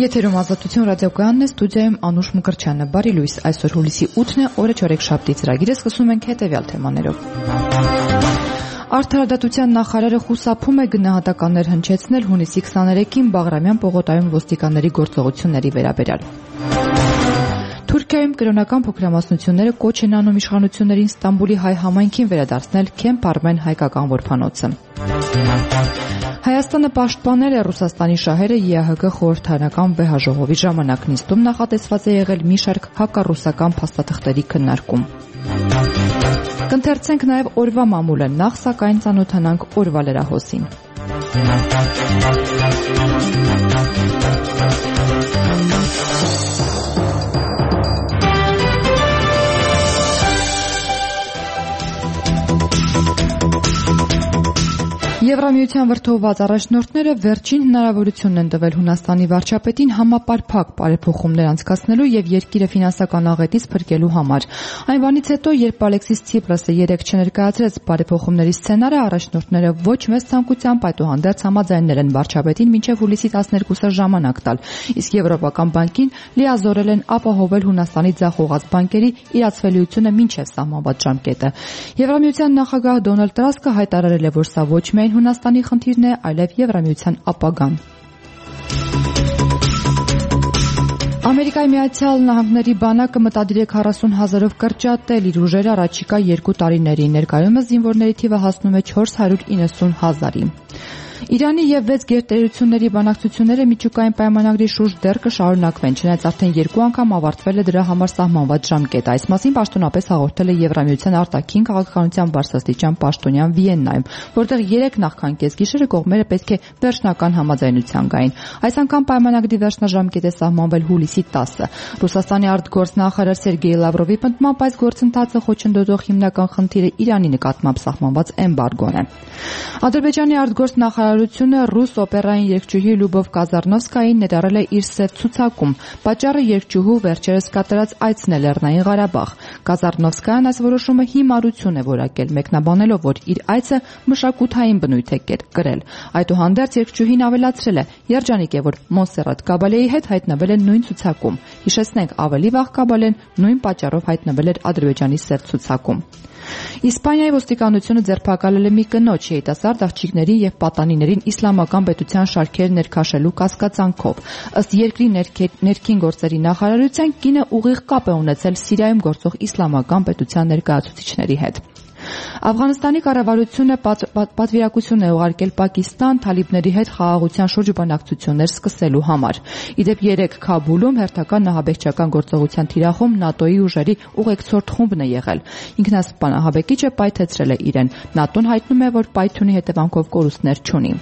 Եթերում Ազատություն ռադիոկայանն է, ստուդիայում Անուշ Մկրտչյանը։ Բարի լույս, այսօր հուլիսի 8-ն է, օրը չորեքշաբթի ծրագիրը սկսում ենք հետևյալ թեմաներով։ Արդարադատության նախարարը խուսափում է գնահատականներ հնչեցնել հունիսի 23-ին Բաղրամյան պողոտայում ոստիկանների գործողությունների վերաբերյալ։ Թուրքիայում կրոնական փոքրամասնությունները կոչ են անում իշխանություններին Ստամբուլի հայ համայնքին վերադարձնել Քեմփ Արմեն հայկական որբանոցը։ Հայաստանը պաշտպանել է Ռուսաստանի շահերը ԵԱՀԿ խորհրդարանական վեհաժողովի ժամանակ նիստում նախատեսված է եղել մի շարք հակառուսական փաստաթղթերի քննարկում։ Կընթերցենք նաև օրվա մամուլը, նախ սակայն ծանոթանանք օրվա լրահոսին։ Եվրամիության վրդովված առաջնորդները վերջին հնարավորությունն են տվել Հունաստանի վարչապետին համապարփակ բարեփոխումներ անցկացնելու եւ երկիրը ֆինանսական աղետից փրկելու համար։ Այն բանից հետո, երբ Ալեքսիս Ցիպրասը երեկ չներկայացրեց բարեփոխումների սցենարը, առաջնորդները ոչ մեծ ցանկությամբ այդուհանդերձ համաձայններ են վարչապետին մինչեւ հուլիսի 12-ը ժամանակ տալ, իսկ Եվրոպական բանկին լիազորել են ապահովել Հունաստանի ձախողած բանկերի իրացվելիությունը մինչեւ սահմանված ժամկետը։ Եվրամիության նախագահ Դոնալդ Տրասկը հայտարարել է, որ սա ոչ միայն Հունաստանի խնդիրն է, այլև Եվրամիության ապագան։ Ամերիկայի Միացյալ Նահանգների բանակը մտադիր է 40,000-ով կրճատել իր ուժերը առաջիկա 2 տարիներին։ Ներկայումս զինվորների թիվը հասնում է 490,000-ի։ Իրանի եւ 6 գերտերությունների բանակցությունները միջուկային պայմանագրի շուրջ դեռ կշարունակվեն, չնայած արդեն 2 անգամ ավարտվել է դրա համար սահմանված ժամկետը։ Այս մասին պաշտոնապես հաղորդել է Եվրամիության արտաքին քաղաքականության բարձրաստիճան պաշտոնյան Վիեննայում, որտեղ 3 նախքան կեսգիշերը կողմերը պետք է վերջնական համաձայնության գային։ Այս անգամ պայմանագրի վերջնաժամկետ է սահմանվել հուլիսի 10-ը։ Ռուսաստանի արտգործնախարար Սերգեյ Լավրովի պնդմամբ այս գործընթացը խոչընդոտող հիմնական խնդիրը Իրանի նկատմամբ սահմանված էմբարգոն է։ Ադրբեջանի արտգործնախարարությունը ռուս օպերային երգչուհի Լյուբով Կազարնովսկային ներառել է իր սև ցուցակում։ Պատճառը երգչուհու վերջերս կատարած այցն է Լեռնային Ղարաբաղ։ Կազարնովսկայան այս որոշումը հիմարություն է որակել, մեկնաբանելով, որ իր այցը մշակութային բնույթ է կրել։ Այդուհանդերձ երգչուհին ավելացրել է. երջանիկ է, որ Մոնսերատ Կաբալեի հետ հայտնվել է նույն ցուցակում։ Հիշեցնենք, ավելի վաղ Կաբալեն նույն պատճառով հայտնվել էր Ադրբեջանի սև ցուցակում։ Իսպանիայի ոստիկանությունը ձերբակալել է մի կնոջ երիտասարդ աղջիկներին եւ պատանիներին իսլամական պետության շարքեր ներքաշելու կասկածանքով։ Ըստ երկրի ներքին գործերի նախարարության, կինը ուղիղ կապ է ունեցել Սիրիայում գործող իսլամական պետության ներկայացուցիչների հետ։ Աֆղանստանի կառավարությունը պատվիրակություն է ուղարկել Պակիստան թալիբների հետ խաղաղության շուրջ բանակցություններ սկսելու համար։ Իդեպ երեկ Քաբուլում հերթական նահաբեկչական գործողության թիրախում ՆԱՏՕ-ի ուժերի ուղեկցորդ խումբն է եղել։ Ինքնասպան ահաբեկիչը պայթեցրել է իրեն։ ՆԱՏՕ-ն հայտնում է, որ պայթյունի հետևանքով կորուստներ չունի։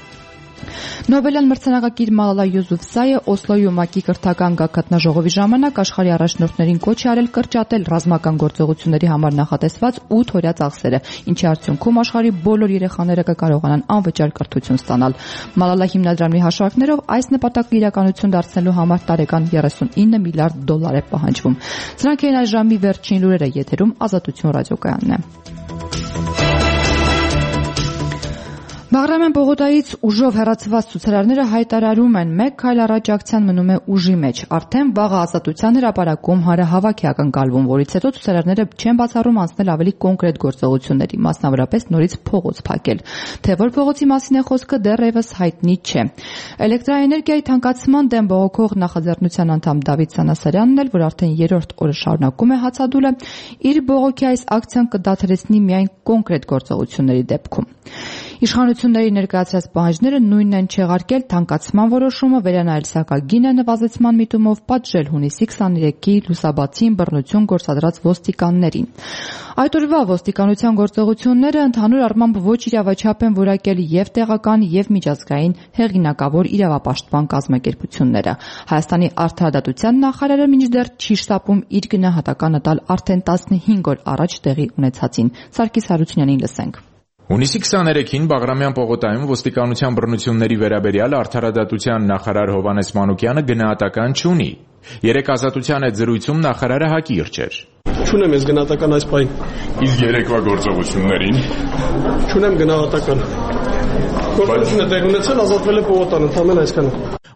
Նոբելյան մրցանակակիր Մալալա Յուսուֆզայը Օսլոյում ՄԱԿ-ի կրթական գագաթնաժողովի ժամանակ աշխարհի առաջնորդներին կոչ է արել կրճատել ռազմական գործողությունների համար նախատեսված 8 օրյա ծախսերը, ինչի արդյունքում աշխարհի բոլոր երեխաները կկարողանան անվճար կրթություն ստանալ։ Մալալա հիմնադրամի հաշվարկներով այս նպատակը իրականություն դարձնելու համար տարեկան $39 միլիարդ է պահանջվում։ Սրանք են այս ժամի վերջին լուրերը, եթերում Ազատություն ռադիոկայանն է։ Բաղրամյան պողոտայից ուժով հեռացված ցուցարարները հայտարարում են, մեկ քայլ առաջ ակցիան մնում է ուժի մեջ։ Արդեն վաղը Ազատության հրապարակում հանրահավաք է ակնկալվում, որից հետո ցուցարարները չեն բացառում անցնել ավելի կոնկրետ գործողությունների, մասնավորապես նորից փողոց փակել։ Թե որ փողոցի մասին է խոսքը, դեռևս հայտնի չէ։ Էլեկտրաէներգիայի թանկացման դեմ բողոքող նախաձեռնության անդամ Դավիթ Սանասարյանն էլ, որ արդեն 3-րդ օրը շարունակում է հացադուլը, իր բողոքի այս ակցիան կդադարեցնի միայն կոնկրետ գործողությունների դեպքում։ Իշխանությունների ներկայացրած պահանջները նույնն են չեղարկել թանկացման որոշումը, վերանայել սակագինը նվազեցման միտումով, պատժել հունիսի 23-ի լուսաբացին բռնություն գործադրած ոստիկաններին։ Այդ օրվա ոստիկանության գործողությունները ընդհանուր առմամբ ոչ իրավաչափ են որակել եւ տեղական եւ միջազգային հեղինակավոր իրավապաշտպան կազմակերպությունները։ Հայաստանի արդարադատության նախարարը մինչդեռ չի շտապում իր գնահատականը տալ արդեն 15 օր առաջ տեղի ունեցածին։ Սարգիս Հարությունյանին լսենք։ Հունիսի 23-ին Բաղրամյան պողոտայում ոստիկանության բռնությունների վերաբերյալ արդարադատության նախարար Հովհաննես Մանուկյանը գնահատական չունի։ Երեկ Ազատության հետ զրույցում նախարարը հակիրճ էր։ Չունեմ ես գնահատական այս պահին։ Իսկ երեկվա գործողություններին չունեմ գնահատական։ Գործողությունը տեղ ունեցել, ազատվել է պողոտան, ընդհանրապես այսքանը։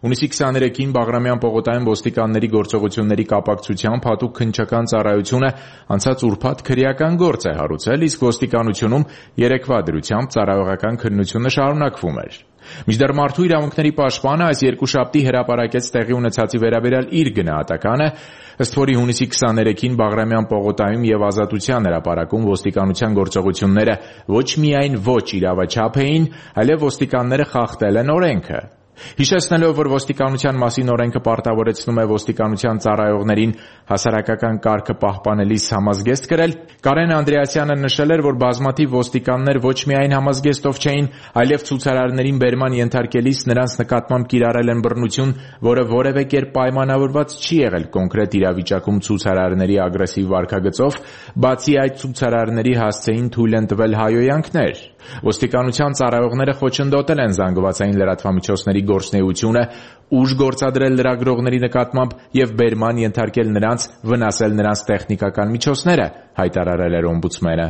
Հունիսի 23-ին Բաղրամյան պողոտայում ոստիկանների գործողությունների կապակցությամբ հատուկ քննչական ծառայությունը անցած ուրբաթ քրեական գործ է հարուցել, իսկ ոստիկանությունում երեկվա դրությամբ ծառայողական քննությունը շարունակվում էր։ Մինչդեռ մարդու իրավունքների պաշտպանը այս երկուշաբթի հրապարակեց տեղի ունեցածի վերաբերյալ իր գնահատականը, ըստ որի հունիսի 23-ին Բաղրամյան պողոտայում եւ Ազատության հրապարակում ոստիկանության գործողությունները ոչ միայն ոչ իրավաչափ էին, այլև ոստիկանները խախտել են օրենքը։ Հիշեցնելով, որ ոստիկանության մասին օրենքը պարտավորեցնում է ոստիկանության ծառայողներին հասարակական կարգը պահպանելիս համազգեստ կրել, Կարեն Անդրեասյանը նշել էր, որ բազմաթիվ ոստիկաններ ոչ միայն համազգեստով չէին, այլև ցուցարարներին բերման ենթարկելիս նրանց նկատմամբ կիրառել են բռնություն, որը որևէ կերպ պայմանավորված չի եղել կոնկրետ իրավիճակում ցուցարարների ագրեսիվ վարքագծով, բացի այդ ցուցարարների հասցեին թույլ են տվել հայոյանքներ։ Ոստիկանության ծառայողները խոչընդոտել են զանգվածային լրատվամիջոցների գործունեությունը, ուժ գործադրել լրագրողների նկատմամբ եւ բերման ենթարկել նրանց, վնասել նրանց տեխնիկական միջոցները, հայտարարել էր օմբուդսմենը։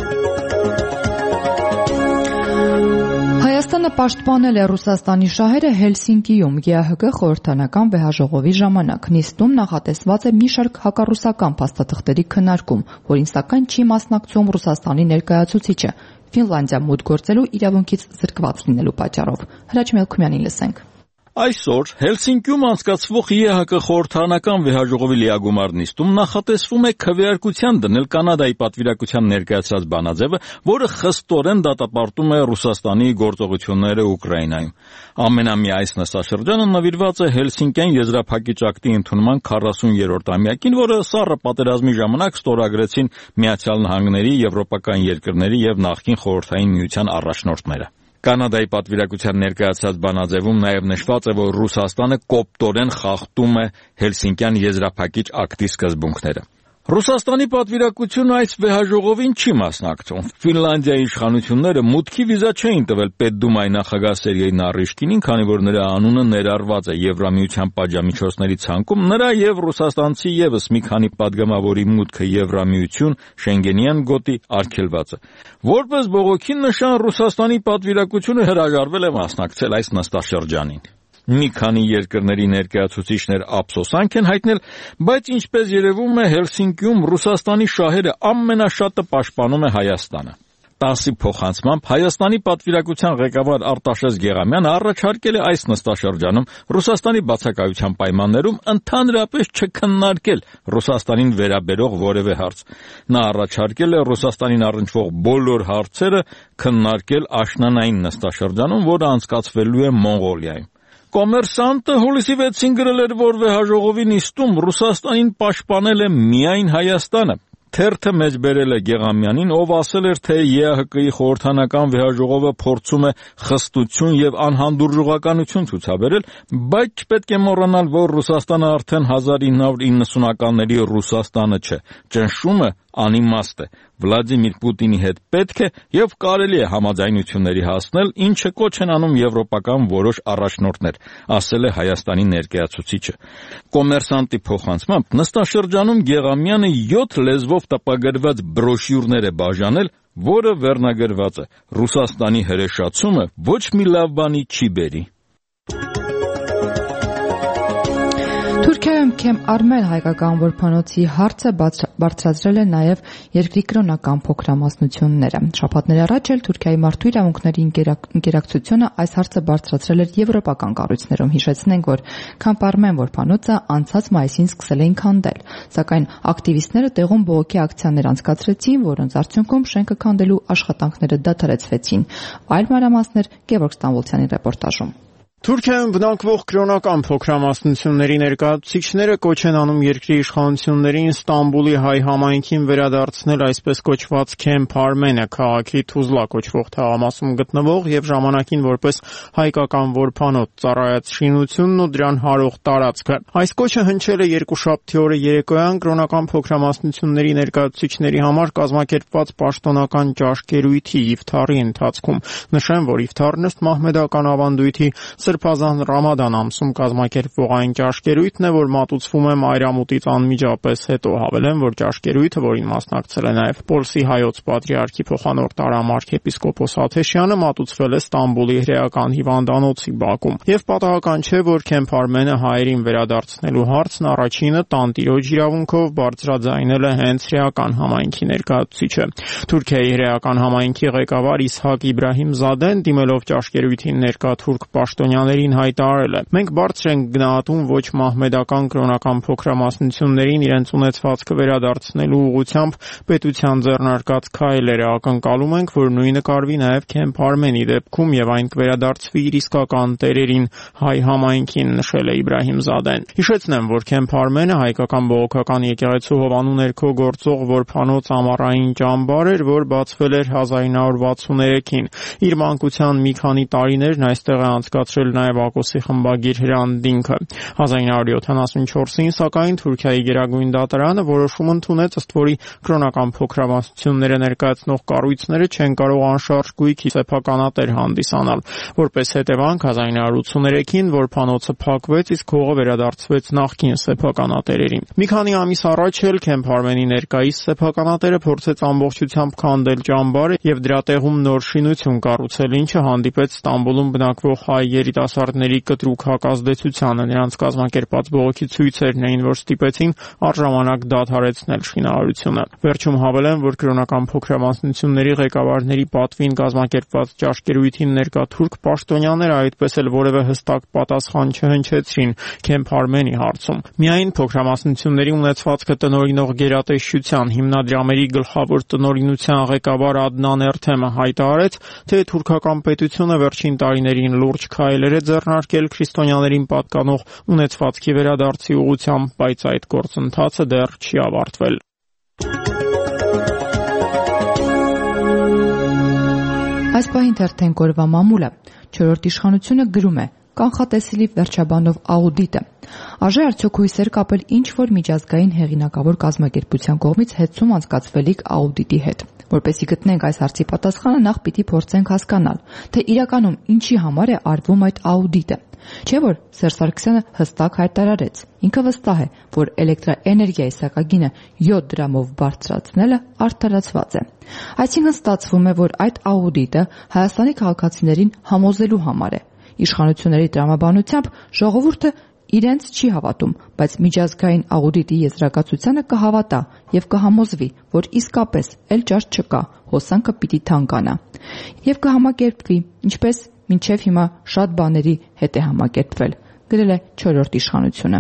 Հայաստանը պաշտպանել է Ռուսաստանի շահերը Հելսինկիում ԵԱՀԿ խորհրդանական վեհաժողովի ժամանակ։ Նիստում նախատեսված է մի շարք հակառուսական փաստաթղթերի քննարկում, որին սակայն չի մասնակցում Ռուսաստանի ներկայացուցիչը, Ֆինլանդիա մուտք գործելու իրավունքից զրկված լինելու պատճառով։ Հրաչ Մելքումյանին լսենք։ Այսօր Հելսինկիում անցկացվող ԵԱՀԿ խորհրդարանական վեհաժողովի լիագումար նիստում նախատեսվում է քվեարկության դնել Կանադայի պատվիրակության ներկայացրած բանաձևը, որը խստորեն դատապարտում է Ռուսաստանի գործողությունները Ուկրաինայում։ Ամենամյա այս նստաշրջանը նվիրված է Հելսինկյան եզրափակիչ ակտի ընդունման 40-րդ ամյակին, որը սառը պատերազմի ժամանակ ստորագրեցին Միացյալ Նահանգների, եվրոպական երկրների եւ նախկին Խորհրդային Միության առաջնորդները։ Կանադայի պատվիրակության ներկայացած բանաձևում նաև նշված է, որ Ռուսաստանը կոպտորեն խախտում է Հելսինկյան եզրափակիչ ակտի սկզբունքները։ Ռուսաստանի պատվիրակությունը այս վեհաժողովին չի մասնակցում։ Ֆինլանդիայի իշխանությունները մուտքի վիզա չէին տվել Պետդումայի նախագահ Սերգեյ Նարիշկինին, քանի որ նրա անունը ներառված է Եվրամիության պատժամիջոցների ցանկում, նրա եւ ռուսաստանցի եւս մի քանի падգամավորի մուտքը Եվրամիություն, Շենգենյան գոտի արգելված է։ Որպես բողոքի նշան Ռուսաստանի պատվիրակությունը հրաժարվել է մասնակցել այս նստաշրջանին։ Մի քանի երկրների ներկայացուցիչներ ափսոսանք են հայտնել, բայց ինչպես երևում է Հելսինկիում Ռուսաստանի շահերը ամենաշատը պաշտպանում է Հայաստանը։ 10-ի փոխանցմամբ Հայաստանի պատվիրակության ղեկավար Արտաշես Գեղամյանը առաջարկել է այս նստաշրջանում Ռուսաստանի բացակայության պայմաններում ընդհանրապես չքննարկել Ռուսաստանին վերաբերող որևէ հարց։ Նա առաջարկել է Ռուսաստանին առնչվող բոլոր հարցերը քննարկել աշնանային նստաշրջանում, որը անցկացվելու է Մոնղոլիայում։ Կոմերսանտը հուլիսի 6-ին գրել էր, որ վեհաժողովի նիստում Ռուսաստանին պաշտպանել է միայն Հայաստանը։ Թերթը մեջբերել է Գեղամյանին, ով ասել էր, թե ԵԱՀԿ-ի խորհրդանական վեհաժողովը փորձում է խստություն եւ անհանդուրժողականություն ցուցաբերել, բայց չպետք է մոռանալ, որ Ռուսաստանը արդեն 1990-ականների Ռուսաստանը չէ։ Ճնշումը անիմաստ է։ Վլադիմիր Պուտինի հետ պետք է եւ կարելի է համաձայնությունների հասնել, ինչը կոչ են անում եվրոպական որոշ առաջնորդներ, ասել է Հայաստանի ներկայացուցիչը։ Կոմերսանտի փոխանցմամբ նստաշրջանում Գեղամյանը 7 լեզվով տպագրված բրոշյուրներ է բաժանել, որը վերնագրված է. Ռուսաստանի հրեշացումը ոչ մի լավ բանի չի բերի։ Թուրքիայում Քեմ Արմեն հայկական որբանոցի հարցը բարձրացրել է նաև երկրի կրոնական փոքրամասնությունները։ Շաբաթներ առաջ էլ Թուրքիայի մարդու իրավունքների ինկերակցությունը այս հարցը բարձրացրել էր եվրոպական կառույցներում։ Հիշեցնենք, որ Քեմ Արմեն որբանոցը անցած մայիսին սկսել էին քանդել, սակայն ակտիվիստները տեղում բողոքի ակցիաներ անցկացրեցին, որոնց արդյունքում շենքը քանդելու աշխատանքները դադարեցվեցին։ Այլ մանրամասներ Գևորգ Ստամբոլցյանի ռեպորտաժում։ Թուրքիայում բնակվող կրոնական փոքրամասնությունների ներկայացուցիչները կոչ են անում երկրի իշխանություններին Ստամբուլի հայ համայնքին վերադարձնել այսպես կոչված Քեմփ Արմենը, քաղաքի Թուզլա կոչվող թաղամասում գտնվող եւ ժամանակին որպես հայկական որբանոց ծառայած շինությունն ու դրան հարող տարածքը։ Այս կոչը հնչել է երկուշաբթի օրը երեկոյան կրոնական փոքրամասնությունների ներկայացուցիչների համար կազմակերպված պաշտոնական ճաշկերույթի Իֆթարի ընթացքում։ Նշեմ, որ Իֆթարն ըստ մահմեդական ավանդույթի Սրբազան Ռամադան ամսում կազմակերպվող այն ճաշկերույթն է, որ մատուցվում է մայրամուտից անմիջապես հետո, հավելեմ, որ ճաշկերույթը, որին մասնակցել է նաև Պոլսի հայոց պատրիարքի փոխանորդ արամարքեպիսկոպոս Աթեշյանը, մատուցվել է Ստամբուլի հրեական հիվանդանոցի բակում։ Եվ պատահական չէ, որ Քեմփ Արմենը հայերին վերադարձնելու հարցն առաջինը տանտիրոջ իրավունքով բարձրաձայնել է հենց հրեական համայնքի ներկայացուցիչը։ Թուրքիայի հրեական համայնքի ղեկավար Իսհակ Իբրահիմզադեն դիմելով ճաշկերույթին ներկա թուրք պաշտոնյաներին հայտարարել է. «Մենք բարձր ենք գնահատում ոչ մահմեդական կրոնական փոքրամասնություններին իրենց ունեցվածքը վերադարձնելու ուղղությամբ պետության ձեռնարկած քայլերը, ակնկալում ենք, որ նույնը կարվի նաև Քեմփ Արմենի դեպքում եւ այն կվերադարձվի իր իսկական տերերին, հայ համայնքին», նշել է Իբրահիմզադեն։ Հիշեցնեմ, որ Քեմփ Արմենը հայկական բողոքական եկեղեցու հովանու ներքո գործող որփանոց ամառային ճամբար էր, որ բացվել էր 1963-ին։ Իր մանկության մի քանի տարիներն այստեղ է անցկացրել նաև Ակոսի խմբագիր Հրանտ Դինքը։ 1974-ին, սակայն, Թուրքիայի գերագույն դատարանը որոշում ընդունեց, ըստ որի կրոնական փոքրամասնությունները ներկայացնող կառույցները չեն կարող անշարժ գույքի սեփականատեր հանդիսանալ։ Որպես հետևանք, 1983-ին որփանոցը փակվեց, իսկ հողը վերադարձվեց նախկին սեփականատերերին։ Մի քանի ամիս առաջ էլ Քեմփ Արմենի ներկայիս սեփականատերը փորձեց ամբողջությամբ քանդել ճամբարը եւ դրա տեղում նոր շինություն կառուցել, ինչը հանդիպեց Ստամբուլում բնակվող հայ երիտասարդների կտրուկ հակազդեցությանը։ Նրանց կազմակերպած բողոքի ցույցերն էին, որ ստիպեցին առժամանակ դադարեցնել շինարարությունը։ Վերջում հավելեմ, որ կրոնական փոքրամասնությունների ղեկավարների պատվին կազմակերպված ճաշկերույթին ներկա թուրք պաշտոնյաները այդպես էլ որևէ հստակ պատասխան չհնչեցրին Քեմփ Արմենի հարցում։ Միայն փոքրամասնությունների ունեցվածքը տնօրինող գերատեսչության հիմնադրամերի գլխավոր տնօրինության ղեկավար Ադնան Էրթեմը հայտարարեց, թե թուրքական պետությունը վերջին տարիներին լուրջ քայլեր է ձեռնարկել քրիստոնյաներին պատկանող ունեցվածքի վերադարձի ուղղությամբ, բայց այդ գործընթացը դեռ չի ավարտվել։ Այս պահին թերթենք օրվա մամուլը։ 4-րդ իշխանությունը գրում է. կանխատեսելի վերջաբանով աուդիտը։ Արժե արդյոք հույսեր կապել ինչ-որ միջազգային հեղինակավոր կազմակերպության կողմից հետցում անցկացվելիք աուդիտի հետ։ Որպեսզի գտնենք այս հարցի պատասխանը, նախ պիտի փորձենք հասկանալ, թե իրականում ինչի համար է արվում այդ աուդիտը։ Չէ՞ որ Սերժ Սարգսյանը հստակ հայտարարեց. ինքը վստահ է, որ էլեկտրաէներգիայի սակագինը 7 դրամով բարձրացնելը արդարացված է։ Այսինքն ստացվում է, որ այդ աուդիտը Հայաստանի քաղաքացիներին համոզելու համար է։ Իշխանությունների տրամաբանությամբ ժողովուրդը իրենց չի հավատում, բայց միջազգային աուդիտի եզրակացությանը կհավատա եւ կհամոզվի, որ իսկապես էլ ճաշ չկա, հոսանքը պիտի թանկանա եւ կհամակերպվի, ինչպես մինչեւ հիմա շատ բաների հետ է համակերպվել, գրել է 4-րդ իշխանությունը։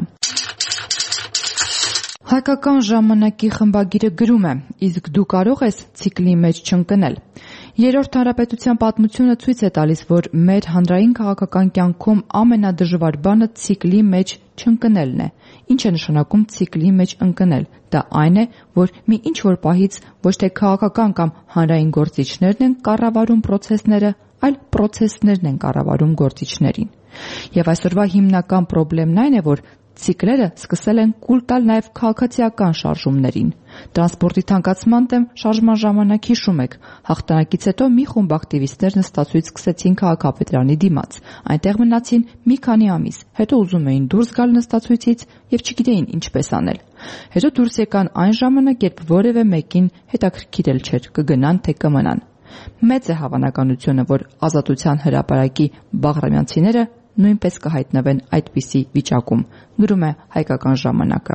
Հայկական ժամանակի խմբագիրը գրում է. իսկ դու կարող ես ցիկլի մեջ չընկնել։ Երրորդ հանրապետության պատմությունը ցույց է տալիս, որ մեր հանրային քաղաքական կյանքում ամենադժվար բանը ցիկլի մեջ չընկնելն է։ Ինչ է նշանակում ցիկլի մեջ ընկնել։ Դա այն է, որ մի ինչ-որ պահից ոչ թե քաղաքական կամ հանրային գործիչներն են կառավարում պրոցեսները, այլ պրոցեսներն են կառավարում գործիչներին։ Եվ այսօրվա հիմնական խնդիրն այն է, որ ցիկլերը սկսել են կուլ տալ նաև քաղաքացիական շարժումներին։ Տրանսպորտի թանկացման դեմ շարժման ժամանակ հիշում եք, հաղթանակից հետո մի խումբ ակտիվիստներ նստացույց սկսեցին քաղաքապետարանի դիմաց։ Այնտեղ մնացին մի քանի ամիս, հետո ուզում էին դուրս գալ նստացույցից եւ չգիտեին ինչպես անել։ Հետո դուրս եկան այն ժամանակ, երբ որևէ մեկին հետաքրքիրել չէր կգնան թե կմնան։ Մեծ է հավանականությունը, որ Ազատության հրապարակի բաղրամյանցիները նույնպես կհայտնվեն այդպիսի վիճակում, գրում է Հայկական ժամանակը։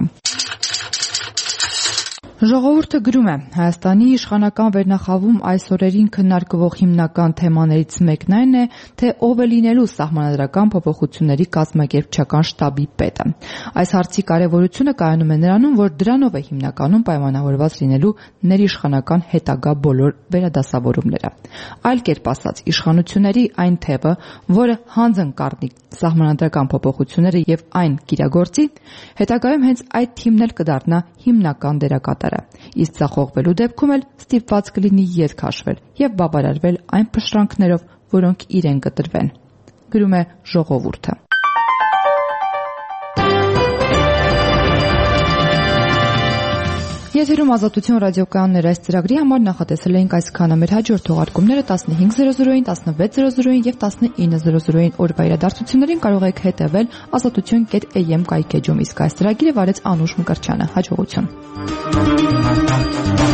Ժողովուրդը գրում է. Հայաստանի իշխանական վերնախավում այս օրերին քննարկվող հիմնական թեմաներից մեկն այն է, թե ով է լինելու սահմանադրական փոփոխությունների կազմակերպչական շտաբի պետը։ Այս հարցի կարևորությունը կայանում է նրանում, որ դրանով է հիմնականում պայմանավորված լինելու ներիշխանական հետագա բոլոր վերադասավորումները։ Այլ կերպ ասած, իշխանությունների այն թևը, որը հանձն կառնի սահմանադրական փոփոխությունները եւ այն կիրագործի, հետագայում հենց այդ թիմն էլ կդառնա հիմնական դերակատար։ Իսկ ցախողվելու դեպքում էլ ստիպված կլինի ետ քաշվել եւ բավարարվել այն փշրանքներով, որոնք իրեն կտրվեն, գրում է Ժողովուրդը։ Եթերում Ազատություն ռադիոկայաններ այս ծրագրի համար նախատեսել ենք այսքանը։ Մեր հաջորդ թողարկումները 15:00-ին, 16:00-ին եւ 19:00-ին օրվա իրադարձություններին կարող եք հետեւել azatutyon.am կայքեջում, իսկ այս ծրագիրը վարեց Անուշ Մկրտչյանը։ Հաջողություն։